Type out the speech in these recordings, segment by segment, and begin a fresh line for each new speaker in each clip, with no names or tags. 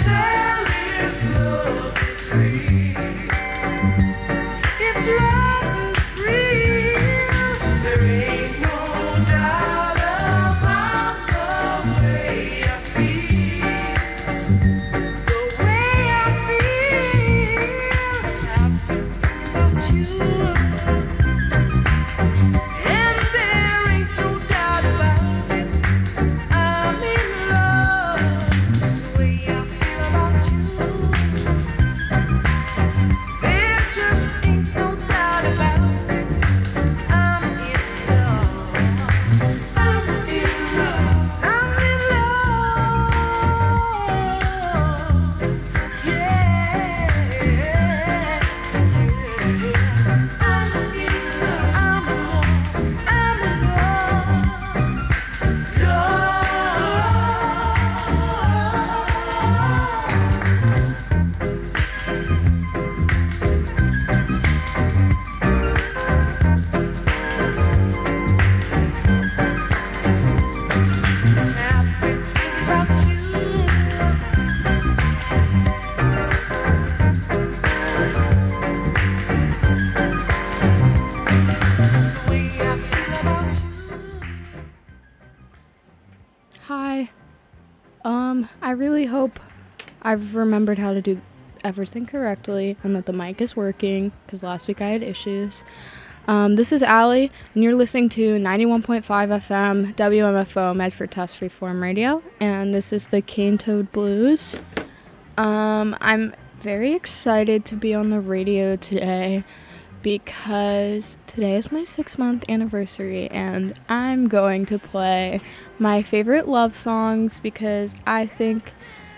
I really hope I've remembered how to do everything correctly and that the mic is working, because last week I had issues. This is Allie, and you're listening to 91.5 FM WMFO Medford Test Freeform Radio, and this is the Cane Toad Blues. I'm very excited to be on the radio today because today is my 6-month anniversary, and I'm going to play my favorite love songs because I think,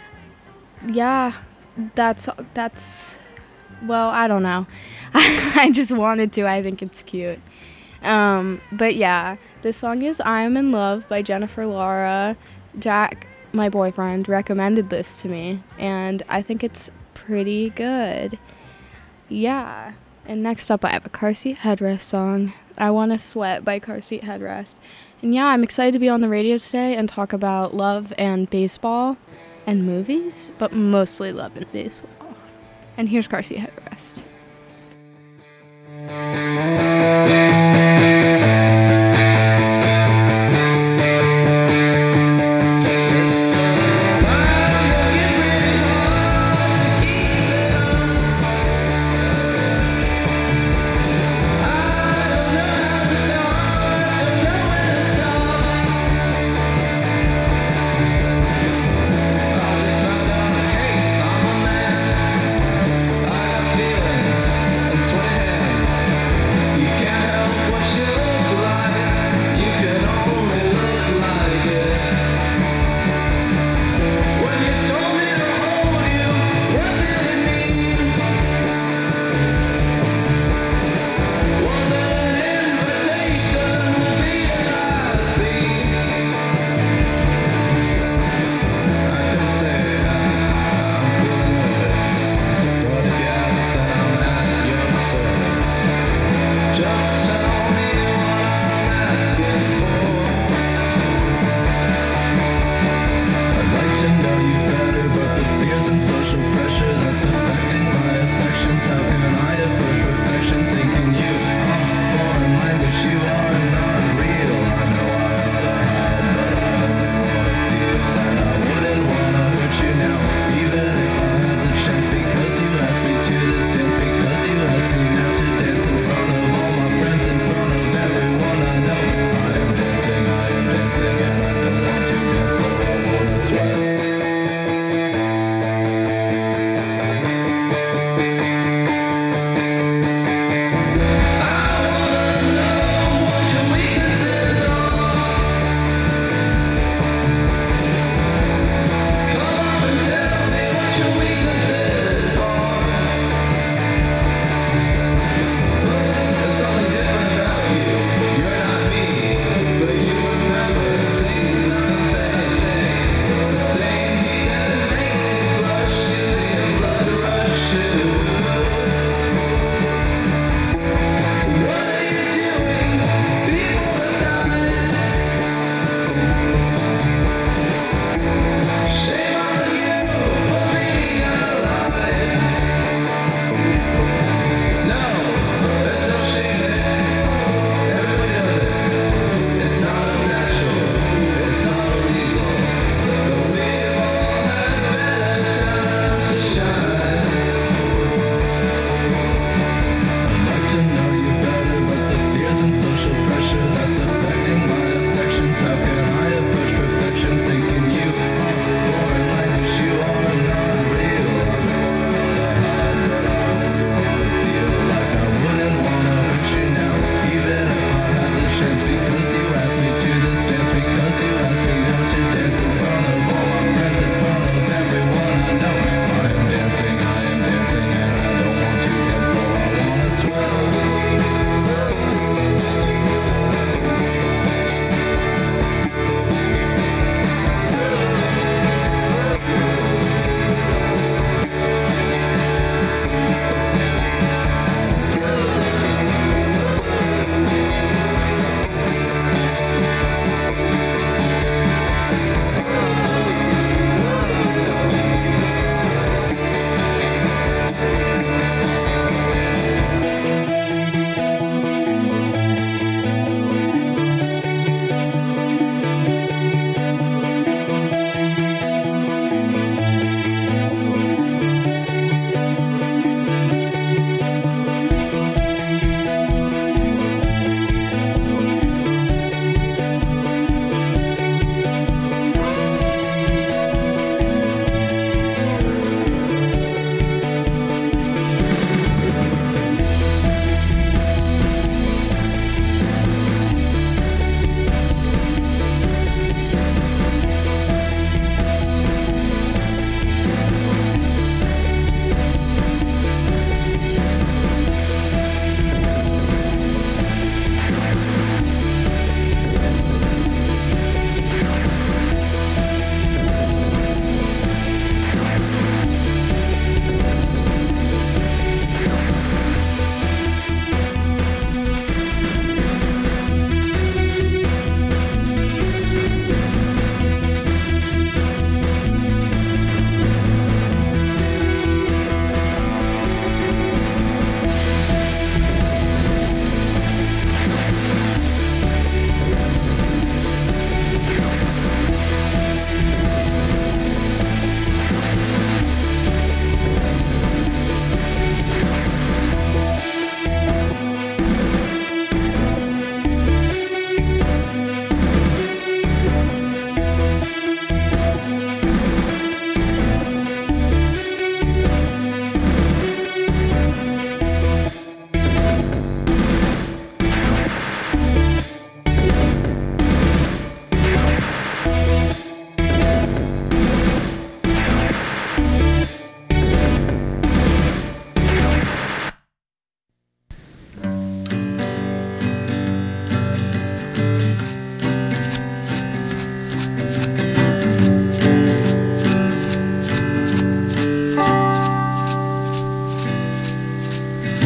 that's well, I don't know. I just wanted to. I think it's cute. But yeah, this song is I Am in Love by Jennifer Lara. Jack, my boyfriend, recommended this to me, and I think it's pretty good. Yeah. And next up, I have a Car Seat Headrest song, I Wanna Sweat by Car Seat Headrest. And yeah, I'm excited to be on the radio today and talk about love and baseball and movies, but mostly love and baseball. And here's Car Seat Headrest.
Feeling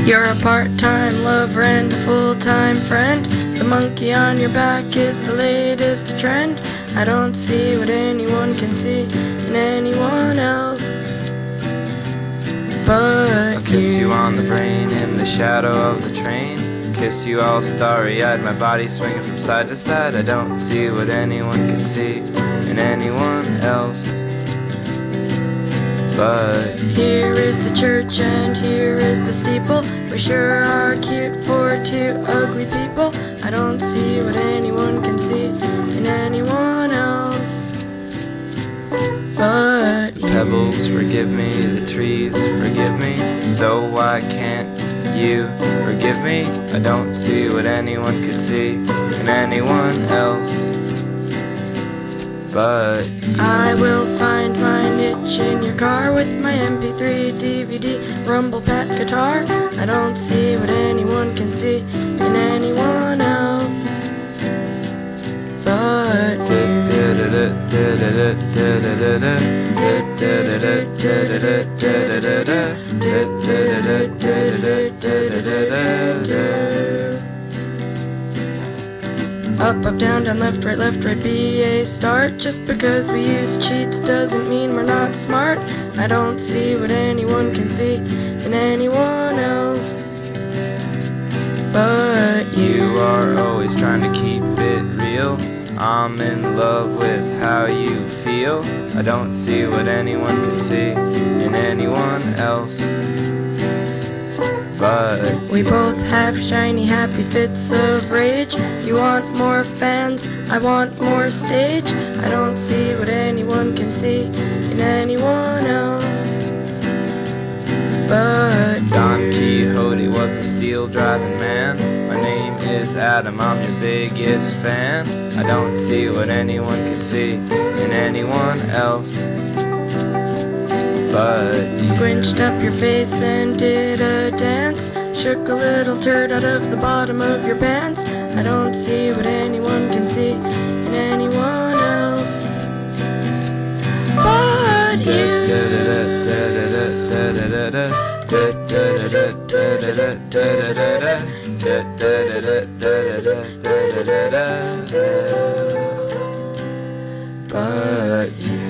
You're a part-time lover and a full-time friend. The monkey on your back is the latest trend. I don't see what anyone can see in anyone else but
I'll kiss you on the brain in the shadow of the train. Kiss you all starry-eyed, my body swinging from side to side. I don't see what anyone can see in anyone else but
here is the church and here is the steeple. We sure are cute for two ugly people. I don't see what anyone can see in anyone else but
the pebbles forgive me, the trees forgive me. So why can't you forgive me? I don't see what anyone could see in anyone else but
I will find my niche in your car with my MP3, DVD, rumble pack guitar. I don't see what anyone can see in anyone else but up, up, down, down, left, right, be a start. Just because we use cheats doesn't mean we're not smart. I don't see what anyone can see in anyone else but
you are always trying to keep it real. I'm in love with how you feel. I don't see what anyone can see in anyone else but
we both have shiny, happy fits of rage. You want more fans, I want more stage. I don't see what anyone can see in anyone else but
Don Quixote was a steel-driving man. My name is Adam, I'm your biggest fan. I don't see what anyone can see in anyone else but
squinched up your face and did a dance. Shook a little turd out of the bottom of your pants. I don't see what anyone can see in anyone else but you. But you.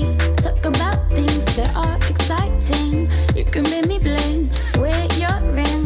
You can make me blame with your ring.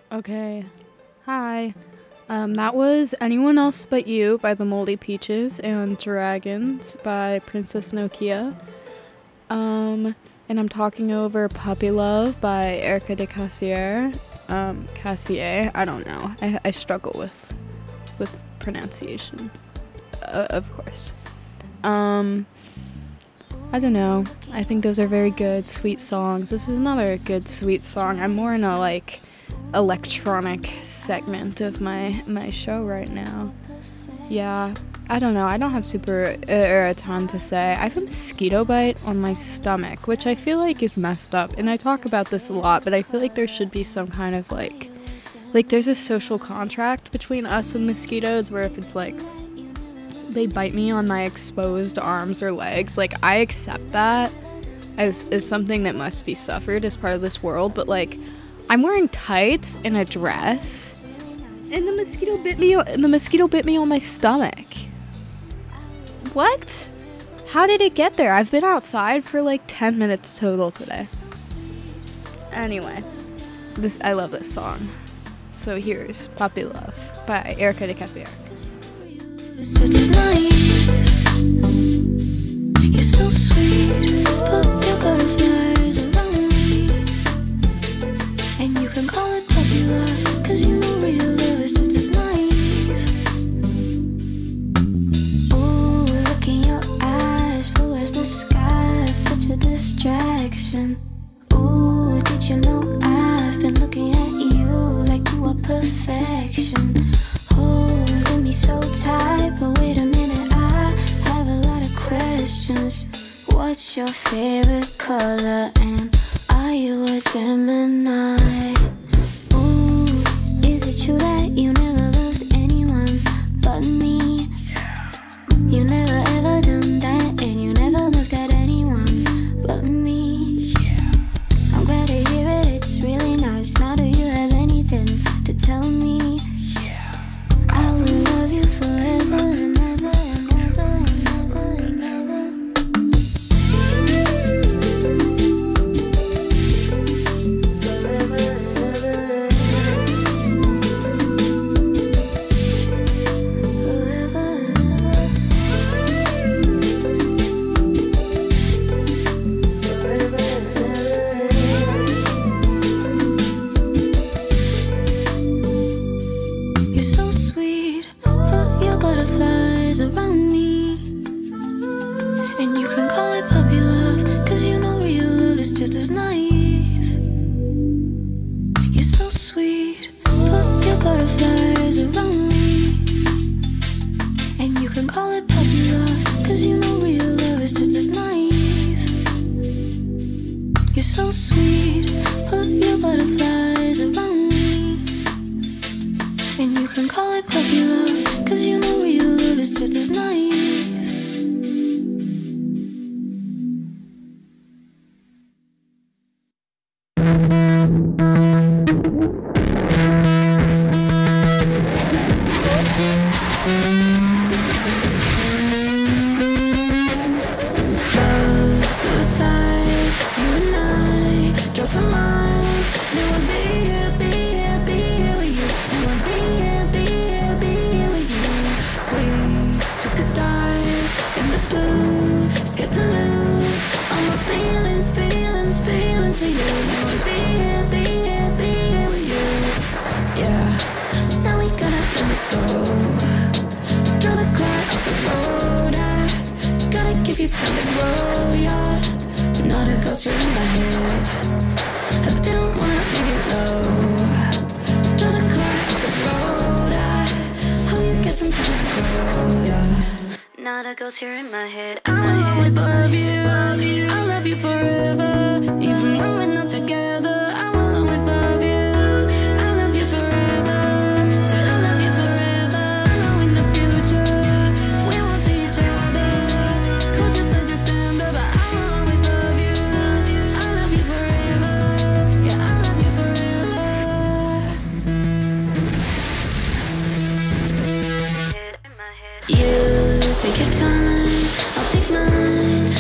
Okay. Hi. That was Anyone Else But You by the Moldy Peaches and Dragons by Princess Nokia. And I'm talking over Puppy Love by Erica de Cassier. Cassier, I don't know. I struggle with pronunciation, of course. I don't know. I think those are very good, sweet songs. This is another good, sweet song. I'm more in a, like, electronic segment of my show right now. Yeah, I don't know. I don't have a ton to say. I have a mosquito bite on my stomach, which I feel like is messed up. And I talk about this a lot, but I feel like there should be some kind of, like there's a social contract between us and mosquitoes where if it's, like, they bite me on my exposed arms or legs, like, I accept that as something that must be suffered as part of this world, but, like, I'm wearing tights and a dress, and the mosquito bit me on my stomach. What? How did it get there? I've been outside for like 10 minutes total today. Anyway, I love this song. So here's Puppy Love by Erica de Cassier.
It's just as naive. You're so sweet, but your butterflies around me. And you can call it puppy love, cause you know real love is just as naive. Ooh, look in your eyes, blue as the sky, such a distraction. Ooh, did you know I've been looking at you like you are perfection. Holding me so tight, but wait a minute, I have a lot of questions. What's your favorite color, and are you a Gemini? Ooh, is it true that you never loved anyone but me? You never ever done that, and you never looked at anyone but me. I'm glad to hear it, it's really nice. Now do you have anything to tell me? I will love you forever and ever and ever and ever and ever. You're so sweet, put your butterflies around me. And you can call it puppy love, cause you know real love is just as naive. You're so sweet, put your butterflies around me. And you can call it puppy love, cause you know real love is just as naive. You're so sweet, put your butterflies around me. And you can call it puppy love, cause you know real love is just as naive. Love, suicide, you and I drove for miles. Knew I'd be here, be here, be here with you. Knew I'd be here, be here, be here with you. We took a dive in the blue, scared to lose all my feelings, feelings, feelings for you. Knew I'd be here, be here, be here with you. Yeah, now we gotta let this go. Draw the car off the road. I gotta give you time to grow, yeah. Not a ghost, you're in my head. I didn't wanna leave you low. Draw the car off the road. I hope you get some time to grow, yeah. Not a ghost, you're in my head. I will always love you. I'll love you forever. Even when we're not together, I will always love you. I love you forever. Said I love you forever. I know in the future we won't see each other. Cold just like December, but I will always love you. I love you forever. Yeah, I love you forever. You take your time, I'll take mine.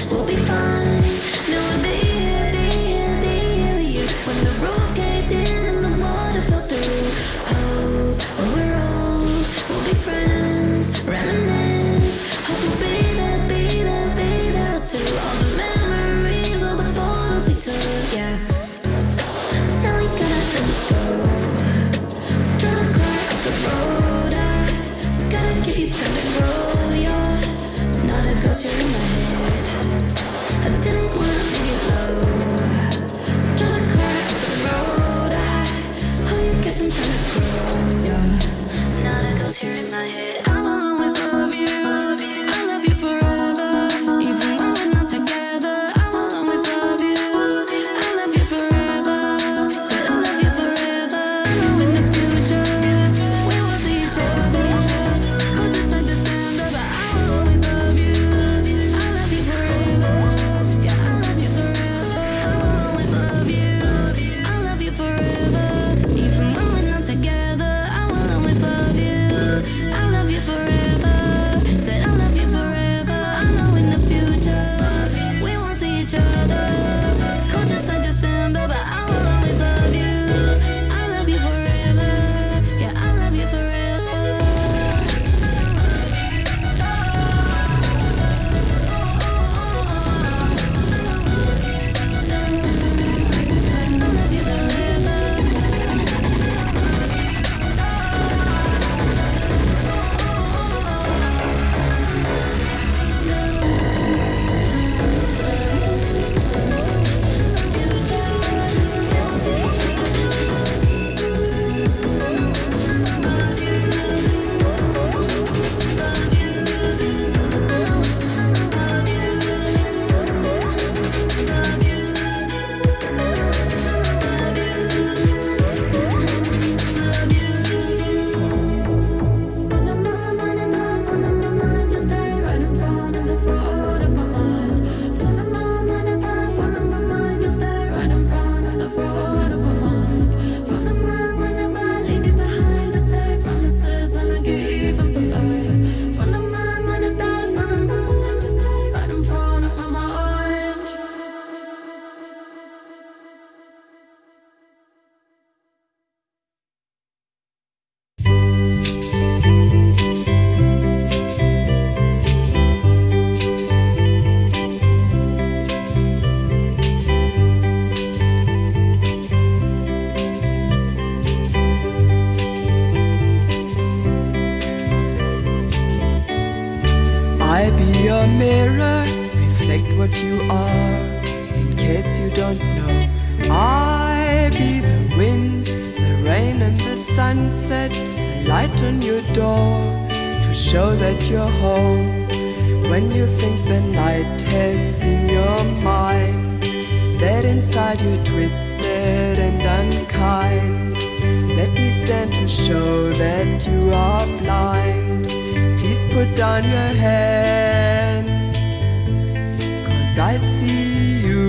what you are, in case you don't know. I be the wind, the rain and the sunset, the light on your door, to show that you're home. When you think the night has seen your mind, that inside you're twisted and unkind, let me stand to show that you are blind. Please put down your hands, 'cause I see you.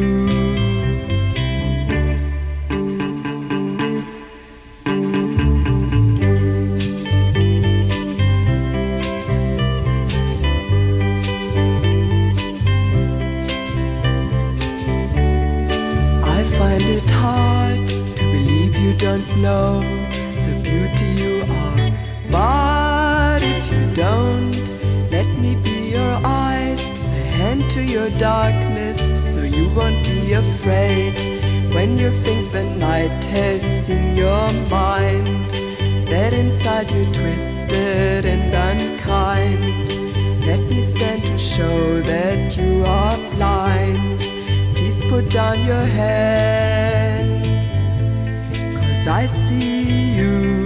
I find it hard to believe you don't know the beauty you are. But if you don't, let me be your eyes, a hand to your darkness, so you won't be afraid. When you think the night has seen your mind, that inside you're twisted and unkind, let me stand to show that you are blind. Please put down your hands, 'cause I see you.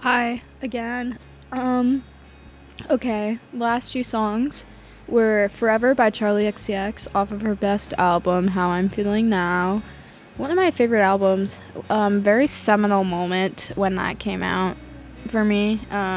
Hi again. Okay, last two songs were Forever by Charlie XCX off of her best album, How I'm Feeling Now. One of my favorite albums. Very seminal moment when that came out for me.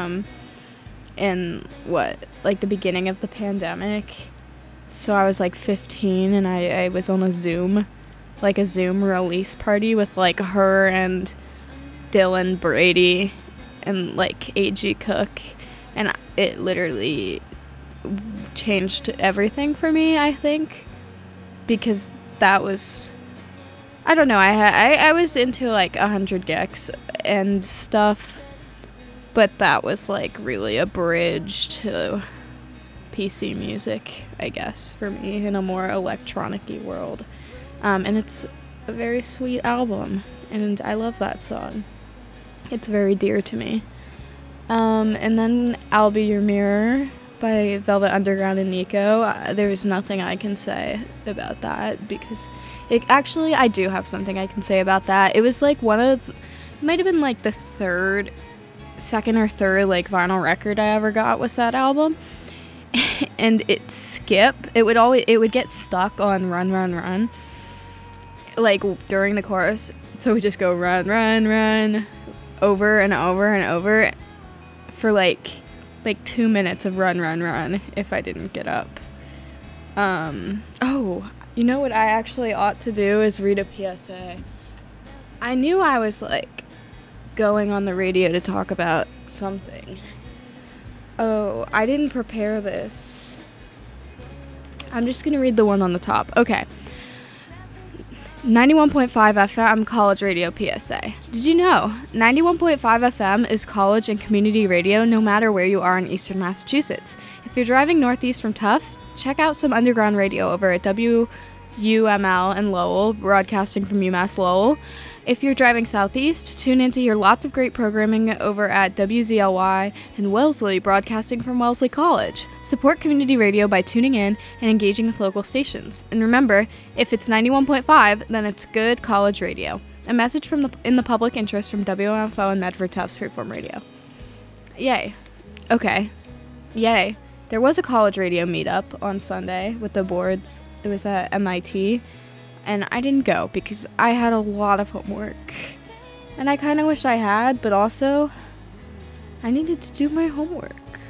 In like the beginning of the pandemic. So I was like 15 and I was on a Zoom release party with like her and Dylan Brady and like A.G. Cook, and it literally changed everything for me, I think, because that was, I don't know, I was into like 100 gecs and stuff, but that was like really a bridge to PC music, I guess, for me in a more electronic-y world. And it's a very sweet album, and I love that song. It's very dear to me. And then I'll Be Your Mirror by Velvet Underground and Nico. There's nothing I can say about that because I do have something I can say about that. It was like it might have been like the second or third like vinyl record I ever got was that album. And it would get stuck on Run Run Run like during the chorus, so we just go run run run over and over and over for like 2 minutes of run run run if I didn't get up. You know what I actually ought to do is read a PSA. I knew I was like going on the radio to talk about something. Oh, I didn't prepare this. I'm just gonna read the one on the top. Okay. 91.5 FM college radio PSA. Did you know 91.5 FM is college and community radio no matter where you are in eastern Massachusetts? If you're driving northeast from Tufts, check out some underground radio over at WUML in Lowell, broadcasting from UMass Lowell. If you're driving southeast, tune in to hear lots of great programming over at WZLY in Wellesley, broadcasting from Wellesley College. Support community radio by tuning in and engaging with local stations. And remember, if it's 91.5, then it's good college radio. A message in the public interest from WMFO and Medford Tufts Freeform Radio. Yay. Okay. Yay. There was a college radio meetup on Sunday with the boards. It was at MIT. And I didn't go because I had a lot of homework. And I kind of wish I had, but also I needed to do my homework.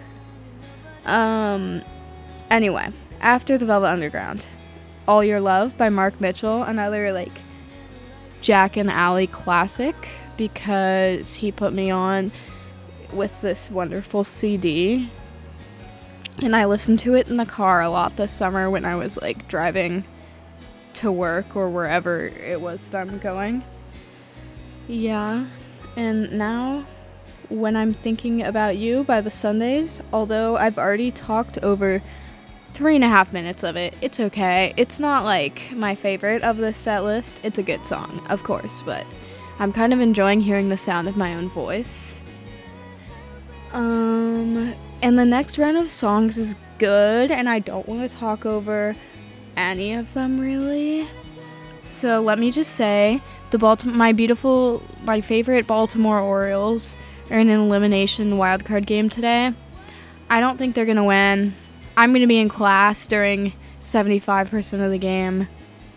Anyway, after the Velvet Underground, All Your Love by Mark Mitchell, another like Jack and Allie classic because he put me on with this wonderful CD. And I listened to it in the car a lot this summer when I was like driving to work or wherever it was that I'm going. Yeah. And now When I'm Thinking About You by the Sundays, although I've already talked over 3.5 minutes of it, it's okay. It's not like my favorite of this set list. It's a good song, of course, but I'm kind of enjoying hearing the sound of my own voice. And the next round of songs is good, and I don't want to talk over any of them really. So let me just say, my favorite Baltimore Orioles are in an elimination wildcard game today. I don't think they're gonna win. I'm gonna be in class during 75% of the game.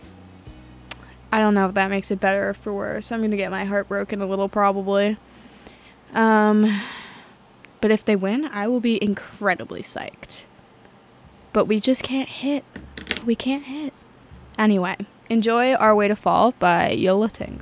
I don't know if that makes it better or for worse. I'm gonna get my heart broken a little probably. But if they win, I will be incredibly psyched. But we just can't hit. We can't hit. Anyway, enjoy Our Way to Fall by Yo La Tengo.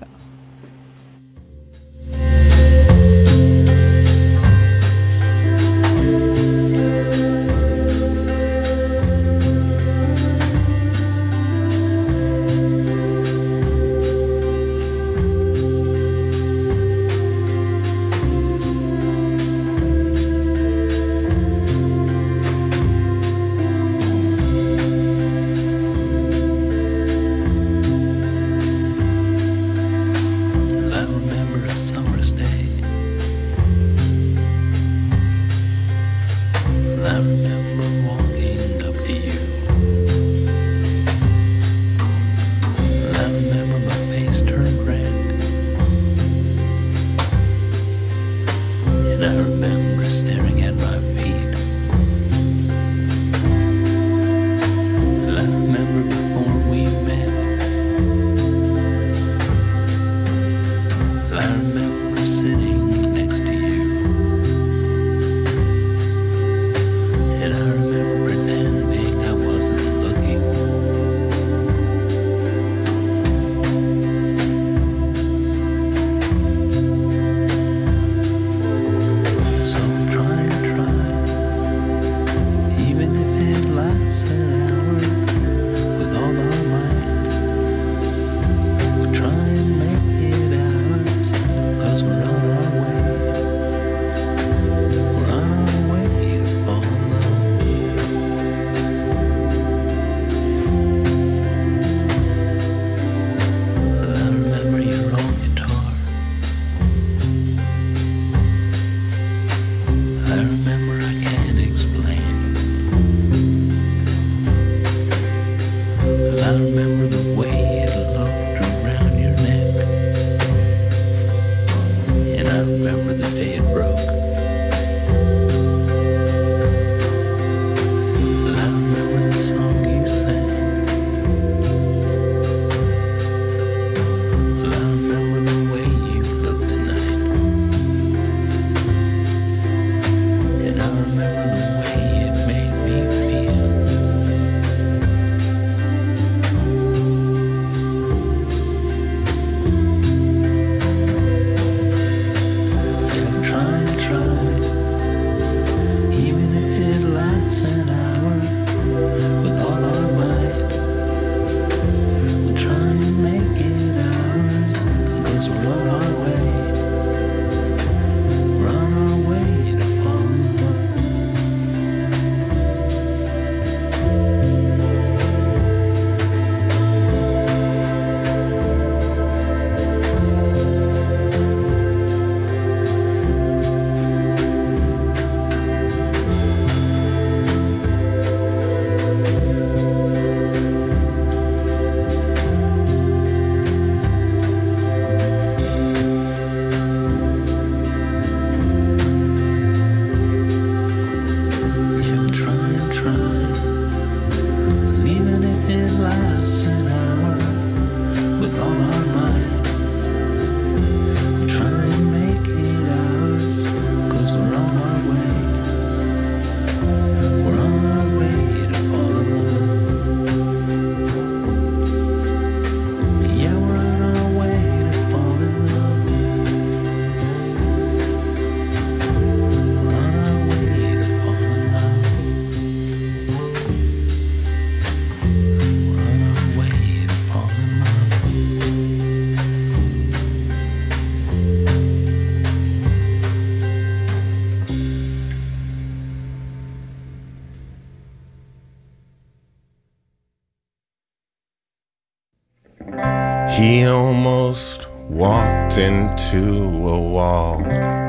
He almost walked into a wall.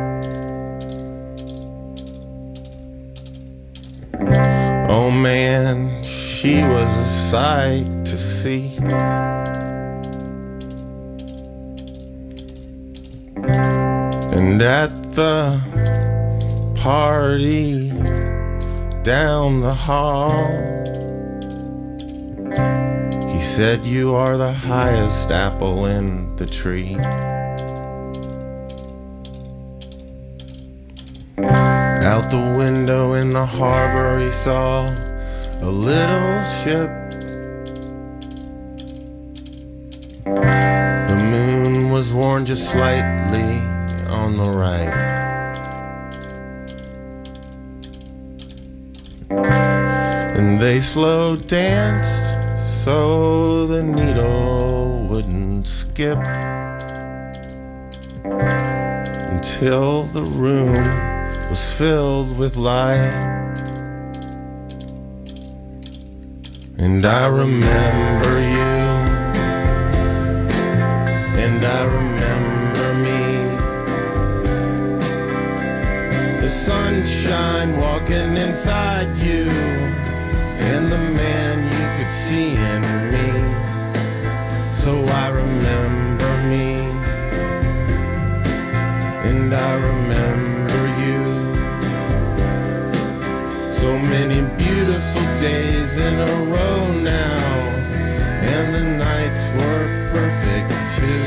Oh man, she was a sight to see. And at the party down the hall, he said, "You are the highest apple in the tree." Out the window in the harbor he saw a little ship. The moon was worn just slightly on the right. And they slow danced so the needle wouldn't skip, until the room was filled with light. And I remember you, and I remember me, the sunshine walking inside you, and the man you could see in me. So I remember me, and I remember you. So many beautiful days in a row now, and the nights were perfect too.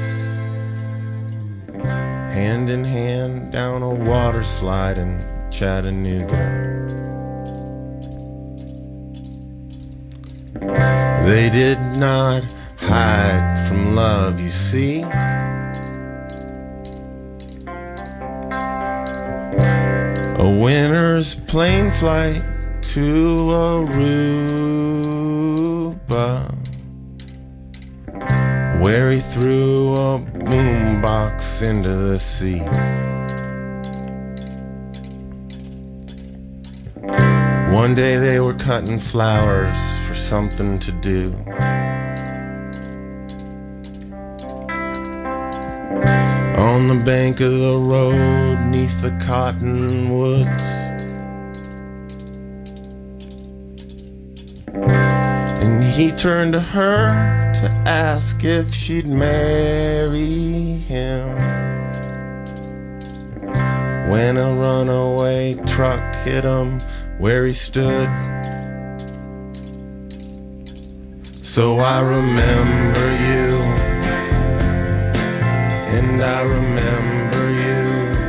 Hand in hand down a water slide in Chattanooga. They did not hide from love, you see. A winter's plane flight to Aruba, where he threw a boombox into the sea. One day they were cutting flowers for something to do. On the bank of the road, neath the cottonwoods, and he turned to her to ask if she'd marry him, when a runaway truck hit him where he stood. So I remember you, and I remember you,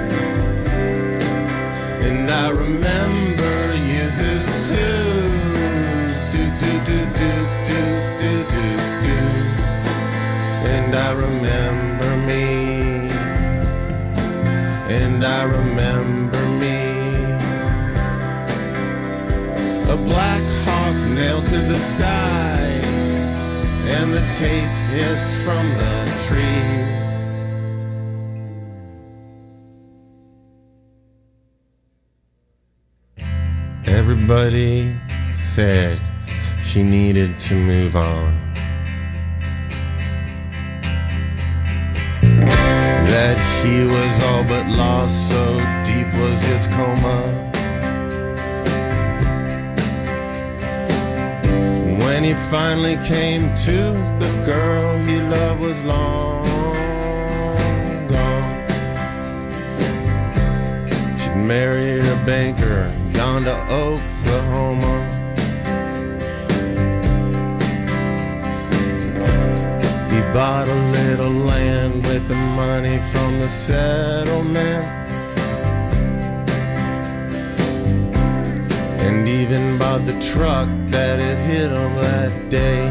and I remember you. Do do do do do do do do. And I remember me, and I remember me. A black hawk nailed to the sky, and the tape is from the trees. Everybody said she needed to move on, that he was all but lost, so deep was his coma. When he finally came to, the girl he loved was long gone. She'd married a banker, gone to Oklahoma. He bought a little land with the money from the settlement, and even bought the truck that had hit him that day.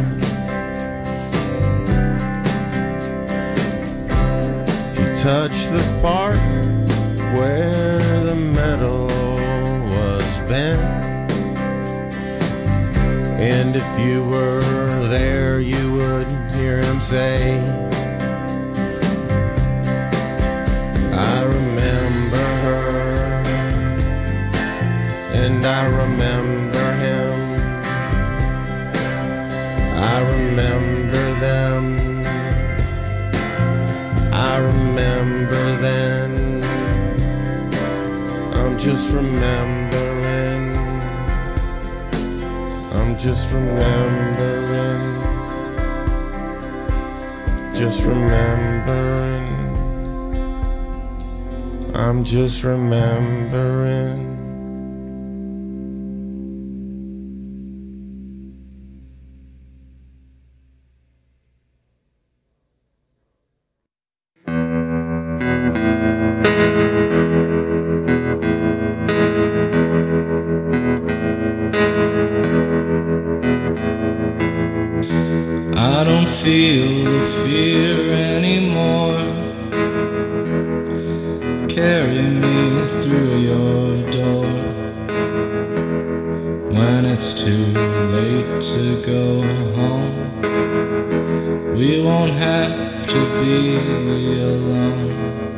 He touched the part where the metal was bent, and if you were there you would hear him say, I remember her, and I remember him, I remember them. just remembering. I'm just remembering. Just remembering. I'm just remembering.
I don't feel the fear anymore. Carry me through your door. When it's too late to go home, we won't have to be alone.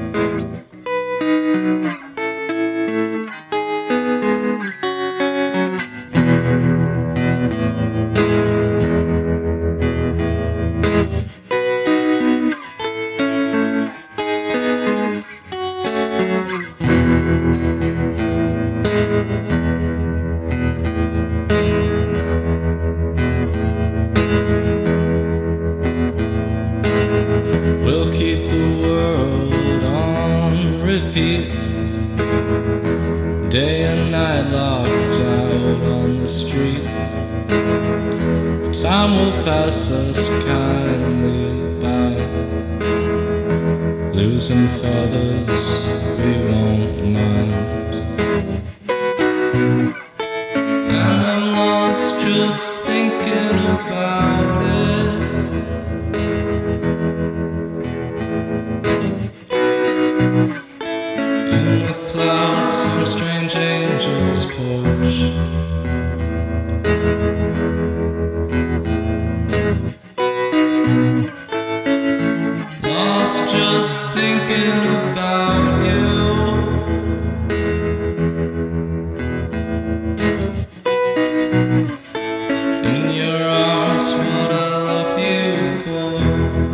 We'll keep the world on repeat, day and night locked out on the street. Time will pass us kindly by, losing feathers we won't mind. And I'm lost just thinking about it. In the clouds, some strange angel's porch. Lost just thinking about you. In your arms, what I love you for.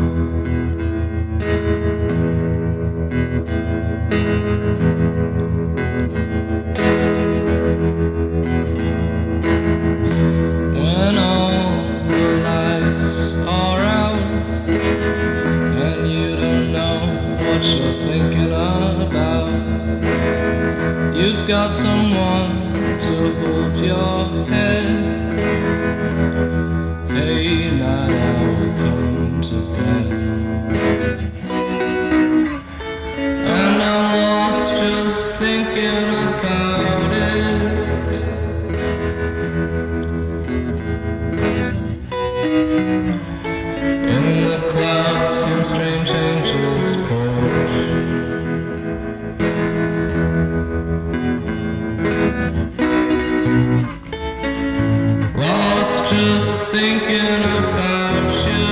When all the lights are out and you don't know what you're thinking about, you've got someone to hold your head. Hey, night owl, come to bed. And I'm lost just thinking about it. In the clouds, some strange angel's porch. Lost just thinking about you.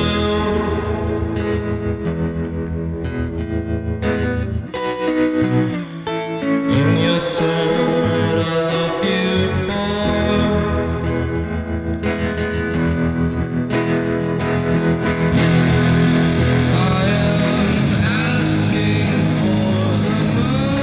In your soul, what I love you for. I am asking for the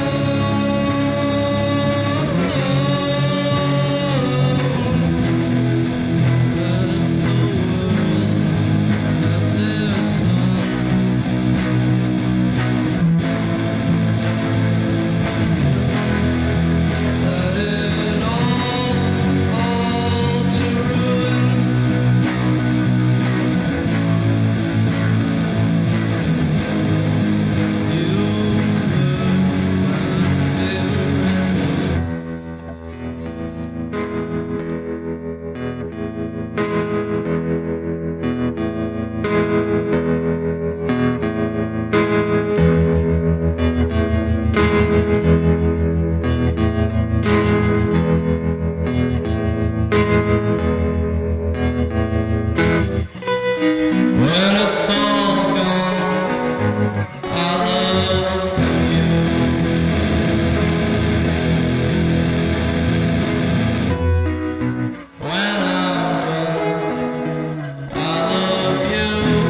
when it's all gone, I love you. When I'm done, I love you.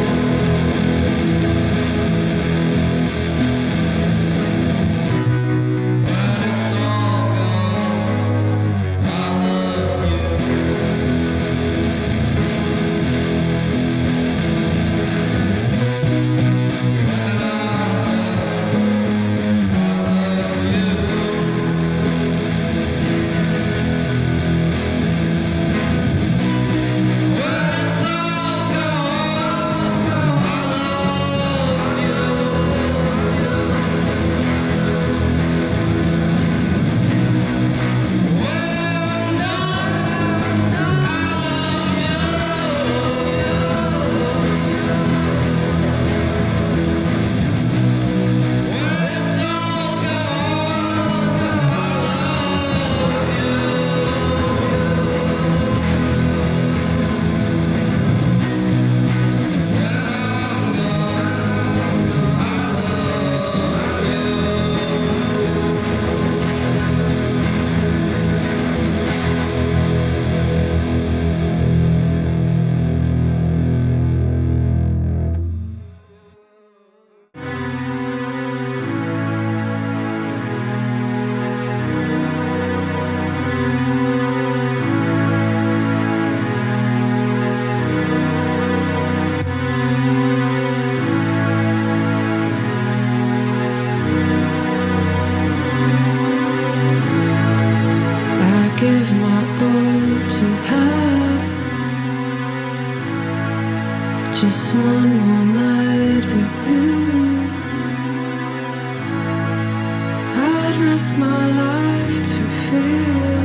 Just one more night with you. I'd risk my life to feel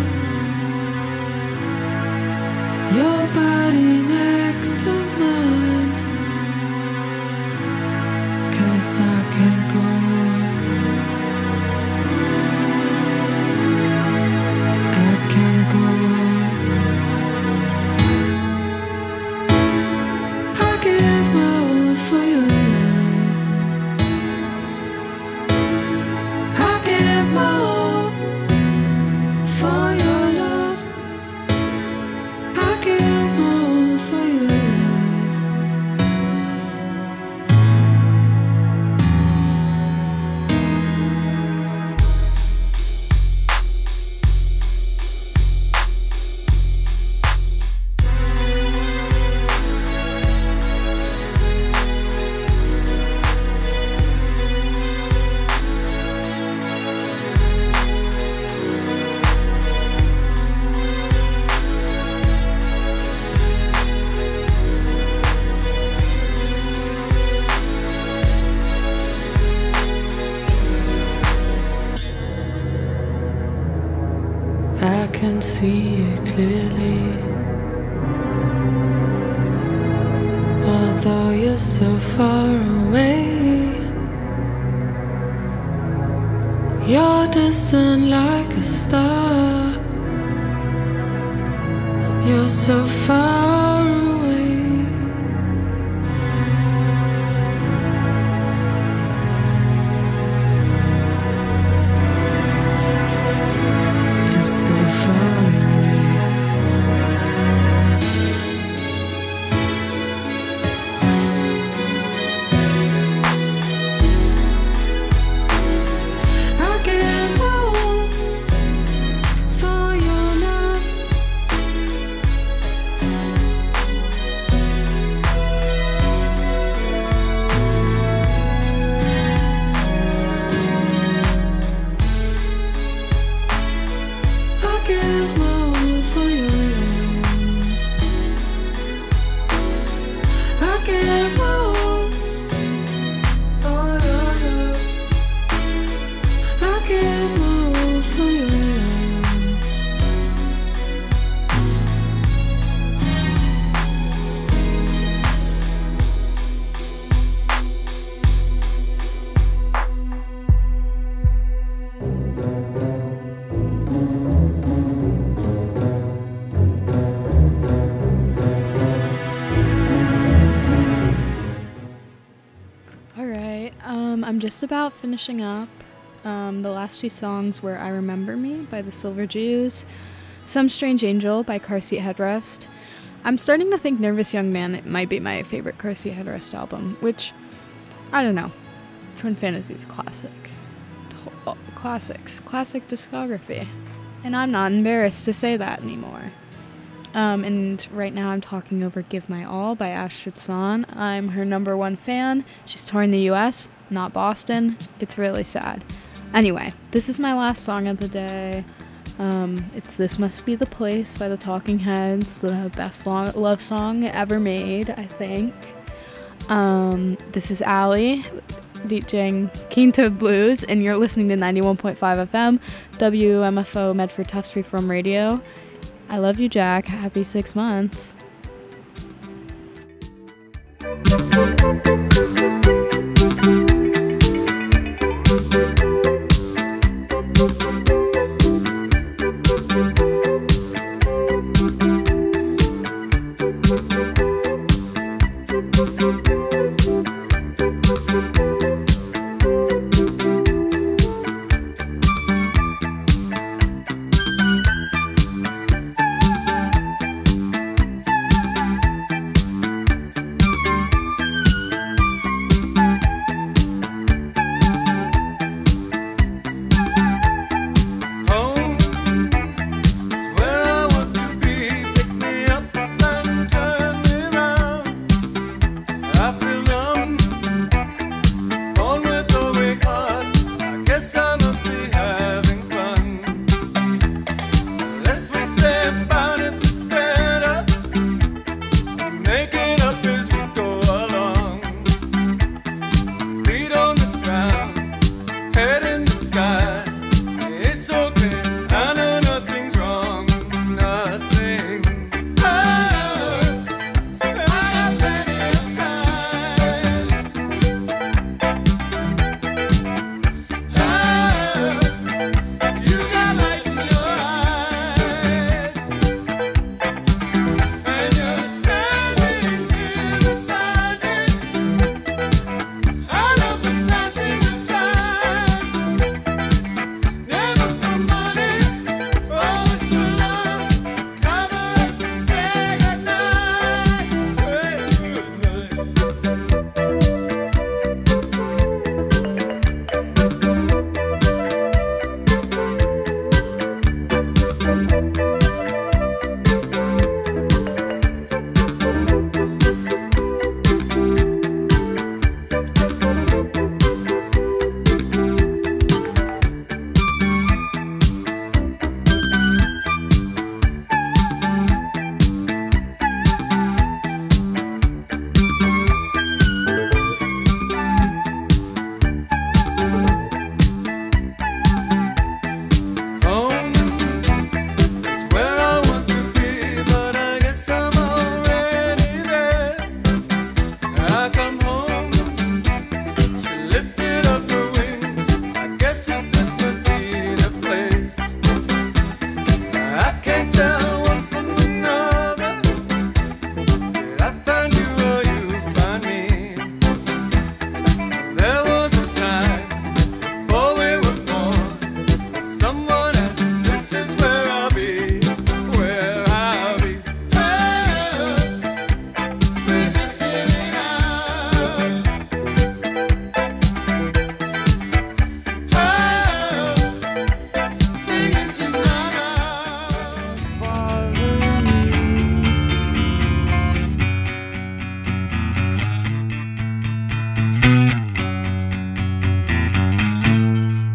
your body next to mine. 'Cause I can't go on. I can't go on. I give my all for your love. I give my all for your love. I give my all for your love. I can see it clearly, although you're so far away. You're distant like a star. You're so far away. You're so far away. I give my all for your love. I give my all for your love. I give my all for your love. I give my all for your love.
All right. I'm just about finishing up. The last few songs were I Remember Me by the Silver Jews, Some Strange Angel by Car Seat Headrest. I'm starting to think Nervous Young Man it might be my favorite Car Seat Headrest album, which, I don't know. Twin Fantasy's classic. Classic discography. And I'm not embarrassed to say that anymore. And right now I'm talking over Give My All by Astrid Sahn. I'm her #1 fan. She's touring the US, not Boston. It's really sad. Anyway, this is my last song of the day. It's This Must Be the Place by the Talking Heads, the best love song ever made, I think. This is Allie, DJing Keen Toad Blues, and you're listening to 91.5 FM, WMFO Medford Tufts Freeform Radio. I love you, Jack. Happy 6 months.